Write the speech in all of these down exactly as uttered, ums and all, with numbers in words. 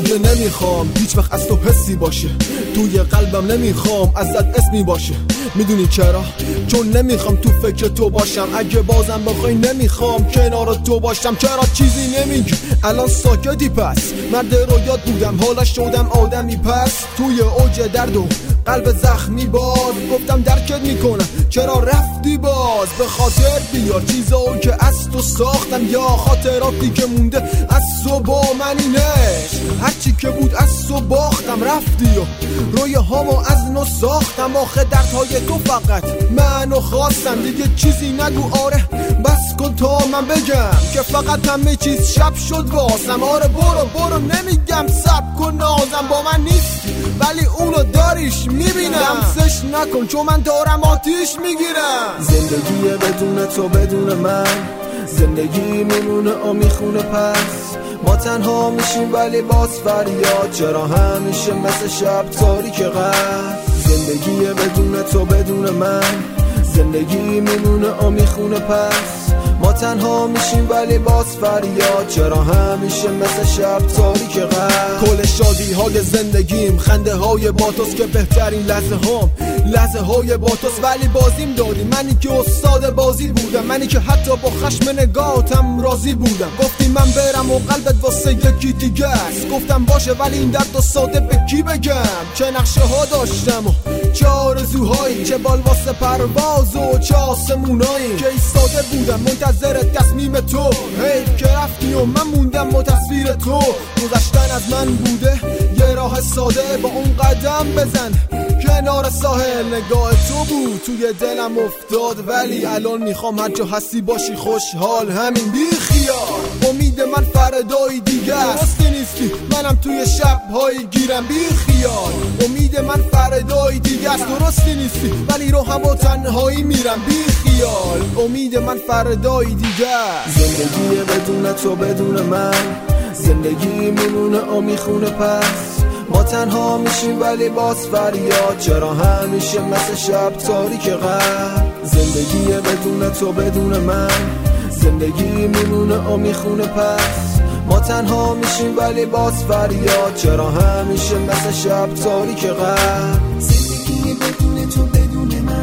دیگه نمیخوام هیچ وقت از تو حسی باشه، توی قلبم نمیخوام ازت اسمی باشه. میدونی چرا؟ چون نمیخوام تو فکر تو باشم. اگه بازم بخوای نمیخوام کنار تو باشم. چرا چیزی نمیگی؟ الان ساکتی پس. مرد رویات بودم حالا شدم آدمی پس. توی اوج درد و قلب زخمی باز گفتم درکت میکنم چرا رفتی باز. به خاطر بیار چیزایی که از تو ساختم یا خاطراتی که مونده از تو با من. اینه هرچی که بود از تو باختم رفتی و روی هامو از نو ساختم. آخه دردهای تو فقط منو خواستم. دیگه چیزی نگو آره بس کن تا من بگم که فقط همه چیز شب شد واسم. آره برو برو نمیگم سب کن نازم با من نیستی ولی اونو داریش میبینم. دمسش نکن چون من دارم آتیش میگیرم. زندگی بدون تو بدون من زندگی میمونه و میخونه پس. ما تنها میشیم ولی باز فریاد چرا همیشه مثل شب تاریک قد. زندگی بدون تو بدون من زندگی میمونه و میخونه پس. ما تنها میشیم ولی باز فریاد چرا همیشه مثل شب تاریک قد. کل شادی های زندگیم خنده های با توست که بهترین لحظه هام لحظه های با توست. ولی بازیم دادی منی که استاد بازی بودم. منی که حتی با خشم نگاهتم راضی بودم. گفتی من برم و قلبت واسه یکی دیگه است. گفتم باشه ولی این درد و ساده به کی بگم. چه نقشه ها داشتم و چه آرزوهایی، چه بال واسه پرواز و چه آسمونایی که ایستاده بودم منتظر تصمیم تو. حیف که رفتی و من موندم با تصویر تو. گذشتن از من بوده یه راه ساده با اون قدم بزن کنار ساحل. نگاه تو بود توی دلم افتاد ولی الان میخوام هر جا هستی باشی خوشحال. همین بی خیال امید من فردای دیگه است. درستی نیستی منم توی شب‌های گیرم. بی خیال امید من فردای دیگه است. درستی نیستی ولی رو هم و تنهایی میرم. بی خیال امید من فردای دیگه است. زندگی بدون تو بدون من زندگی میمونه و میخونه پس. ما تنها میشیم ولی باز فریاد چرا همیشه مثل شب تاریک قد. زندگی بدون تو بدون من زندگی میمونه و میخونه پس. ما تنها میشیم ولی باز فریاد چرا همیشه مثل شب تاریک قد. زندگی بدون تو بدون من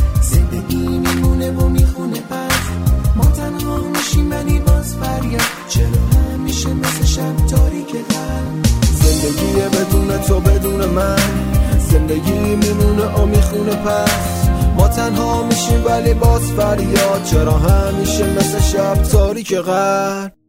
زندگی میمونه و میخونه پس. ما تنها میشیم ولی باز فریاد چرا همیشه مثل شب تاریک قد. زندگی بدون تو بدون من زندگی میمونه و میخونه پس. ما تنها میشیم ولی باز فریاد چرا همیشه مثل شب تاریک قد.